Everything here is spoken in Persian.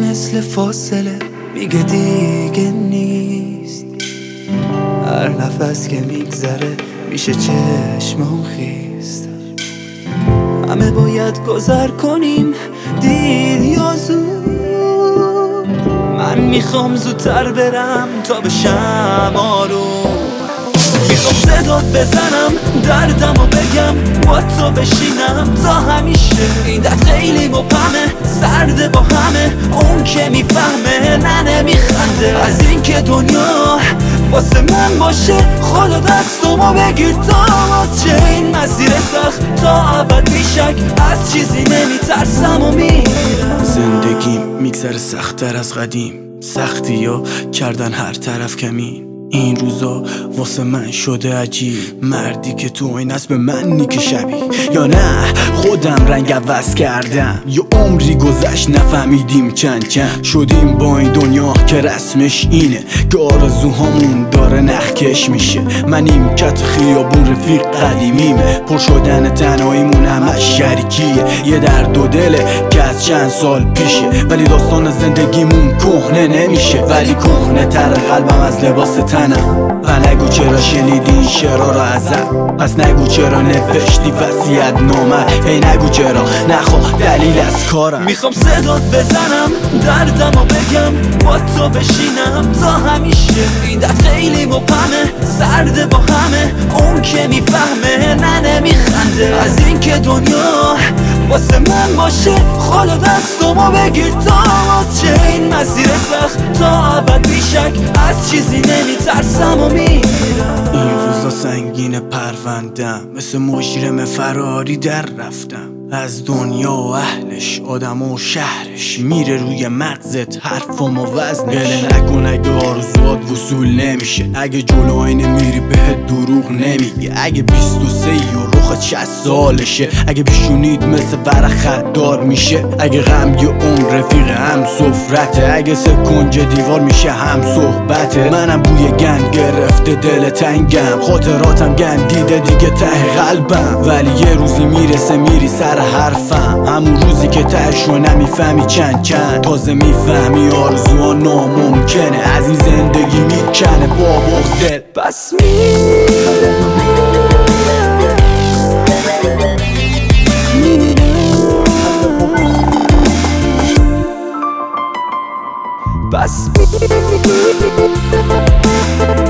مثل فاصله میگه دیگه نیست. هر نفس که میگذره میشه چشمام خیست. همه باید گذر کنیم دیر یا زود. من میخوام زودتر برم تا بشم آروم. میخوام صدات بزنم دردمو بگم با تو بشینم تا همیشه. این درد خیلی مبهمه سرده با همه. اون که میفهمه نه نمیخنده از این که دنیا واسه من باشه. خدا دستمو بگیر تا چه این مسیر سخت تا ابد بیشک از چیزی نمیترسم و میرم. زندگیم میگذره سخت‌تر از قدیم. سختی ها کردن هر طرف کمین. این روزا واسه من شده عجیب. مردی که تو این است به من نیک شبیه. یا نه خودم رنگ عوض کردم. یه عمری گذشت نفهمیدیم چند شدیم با این دنیا که رسمش اینه که آرزوهامون داره نخکش میشه. من نیمکت خیابون رفیق قدیمیمه. پر شدن تنهاییمون همش شریکیه. یه درد و دله که از چند سال پیشه. ولی داستان زندگیمون کهنه نمیشه. ولی کهنه تر قلبم از لباس تنم. و نگو چرا شنیدی این شعرها را ازم. پس نگو چرا نوشتی وصیت نامه. هی نگو چرا نخوا دلیل از کارم. میخوام صدات بزنم دردمو بگم با تو بشینم تا همیشه. این درد خیلی مبهمه سرده با همه. اون که میفهمه نه نمیخنده از این که دنیا واسه من باشه. خدا دستمو بگیر تا چه این مسیر سخت تا ابد بیشک از چیزی نمیترسم و میرم. این روزا سنگین پروندم مثل مجرم فراری در رفتم از دنیا و اهلش. آدم و شهرش میره روی مغزت حرفم و وزنش. گله نکن اگه آرزوات وصول نمیشه. اگه جلو آینه میری بهت دروغ نمیگه. اگه 23 و رخت 60 سالشه. اگه پیشونید مثل ورق خطدار میشه. اگه غم یه عمر رفیق هم سفرته. اگه سه کنج دیوار میشه هم صحبته. منم بوی گند گرفته دل تنگم. خاطراتم گند دیده دیگه ته قلبم. ولی یه روزی میرسه میری سر حرفم. همون روزی که تهشو نمیفهمی چند تازه میفهمی آرزوها ناممکنه. از این زندگی میکنه با بغض دل. پس میرم پس